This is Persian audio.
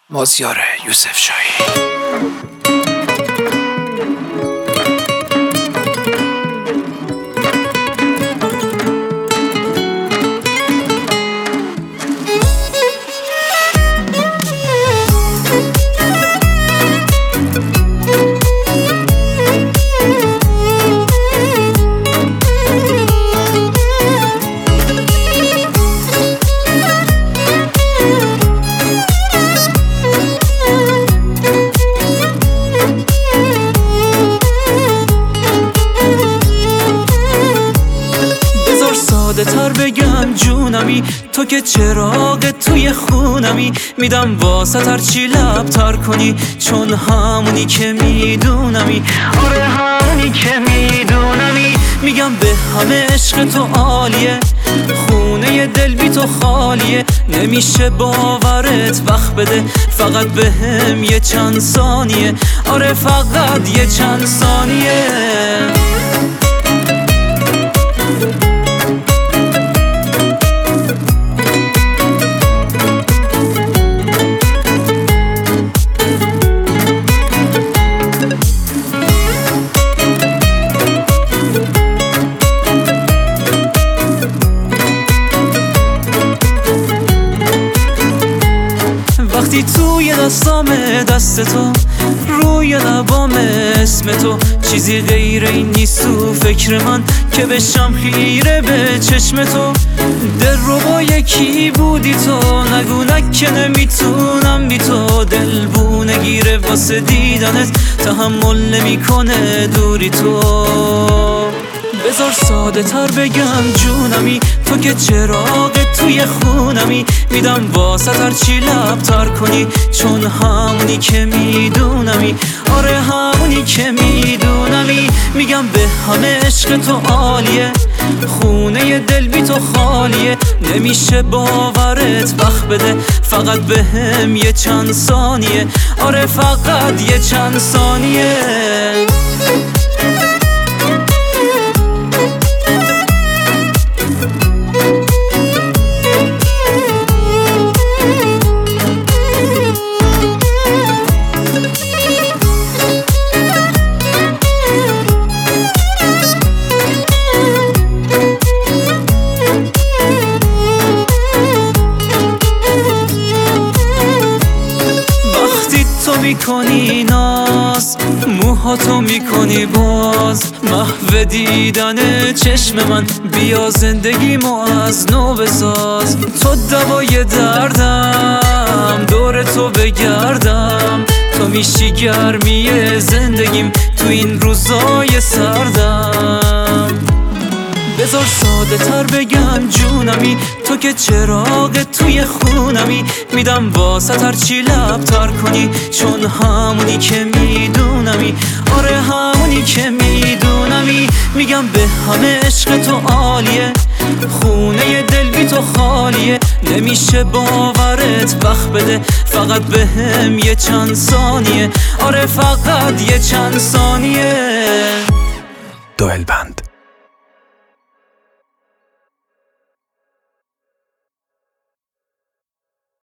مازیار یوسف شاهی. تر بگم جونمی، تو که چراغ توی خونمی. میدم واسه هرچی لب تر کنی، چون همونی که میدونمی. آره همونی که میدونمی. میگم به همه عشق تو عالیه، خونه دل بی تو خالیه. نمیشه باورت، وقت بده فقط به هم یه چند ثانیه. آره فقط یه چند ثانیه. وقتی توی دستام دست تو، روی لبام اسم تو، چیزی غیر این نیست تو فکر من که بشم خیره به چشم تو. دل رو با یکی بودی تو، نگو که نمیتونم بی تو. دل بو نگیره واسه دیدنت، تحمل نمیکنه دوری تو. بذار ساده تر بگم جونمی، تو که چراغ توی خونمی. میدم واسه هرچی لب تر کنی، چون همونی که میدونمی. آره همونی که میدونمی. میگم به همه عشق تو عالیه، خونه دل بی تو خالیه. نمیشه باورت، وقت بده فقط به هم یه چند ثانیه. آره فقط یه چند ثانیه. میکنی ناز، موهاتو میکنی باز، محو دیدن چشم من. بیا زندگیمو از نو بساز. تو دوای دردم، دور تو بگردم. تو میشی گرمی زندگیم تو این روزای سردم. بذار ساده تر بگم جونمی، تو که چراغ توی خونمی. میدم واسه هرچی لب تر کنی، چون همونی که میدونمی. آره همونی که میدونمی. میگم به همه عشق تو عالیه، خونه دل بی تو خالیه. نمیشه باورت، وقت بده فقط به هم یه چند ثانیه. آره فقط یه چند ثانیه. دوئل بند.